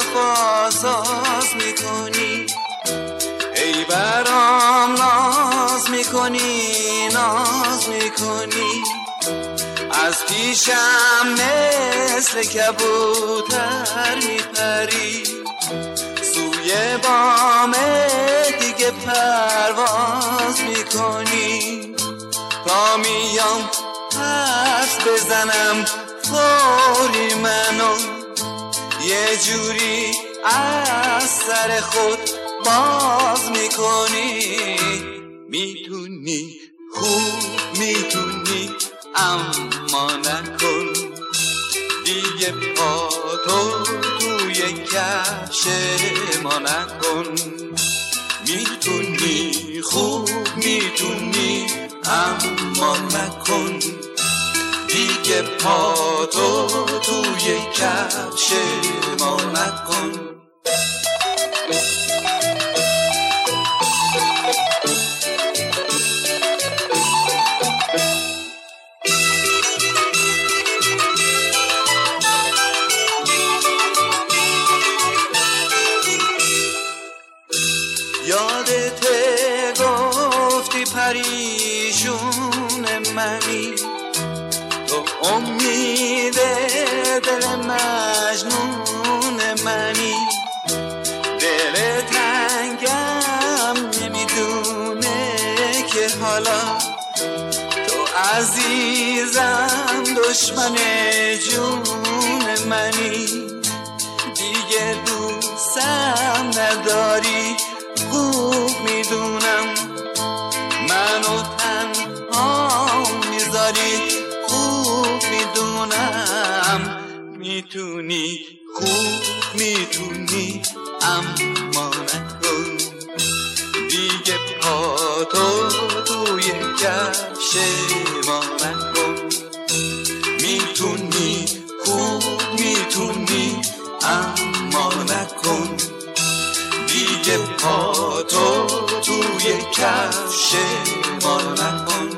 وفاساز میکنی، ای برام ناز میکنی، ناز میکنی، از پیشم مثل کبوتر میپری، سوی بام دیگه پرواز میکنی، تا میام حرف بزنم فوری منو یه جوری از سر خود باز میکنی، میتونی خوب میتونی اما نکن دیگه پاتو توی کفش ما نکن، میتونی خوب میتونی اما نکن دیگه پاتو توی کفش ما نکن. یادته گفتی پریشون منی، تو امید دل مجنون منی، دل تنگم نمیدونه که حالا تو عزیزم دشمن جون منی، دیگه دوستم نداری خوب میدونم، منو تنها میذاری خوب میدونم، میتونی خوب میتونی اما نکن دیگه پاتو توی کفش ما نکن، میتونی خوب میتونی اما نکن دیگه پاتو توی کفش ما نکن.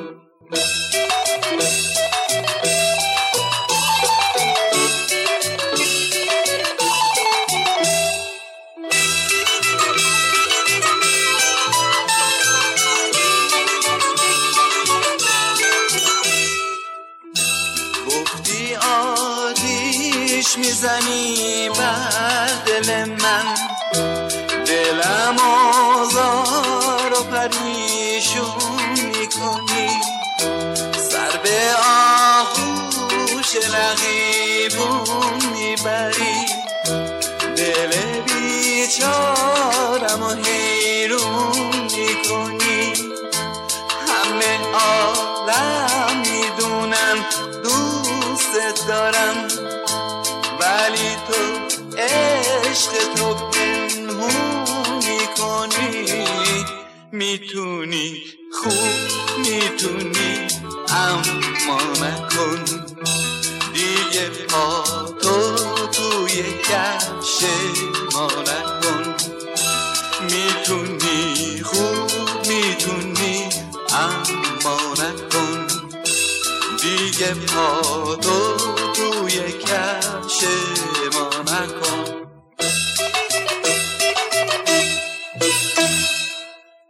گفتی آتیش میزنی بر دل من، دلم آزار و پریشون میکنی، سر به آغوش رقیبون میبری، دل بیچارم و حیرون میکنی، همه عالم میدونن دوست دارم، ولی تو عشق تو پنهون میکنی، میتونی خوب میتونی اما نکن دیگه پاتو توی کفش ما نکن، میتونی خوب میتونی اما نکن دیگه پاتو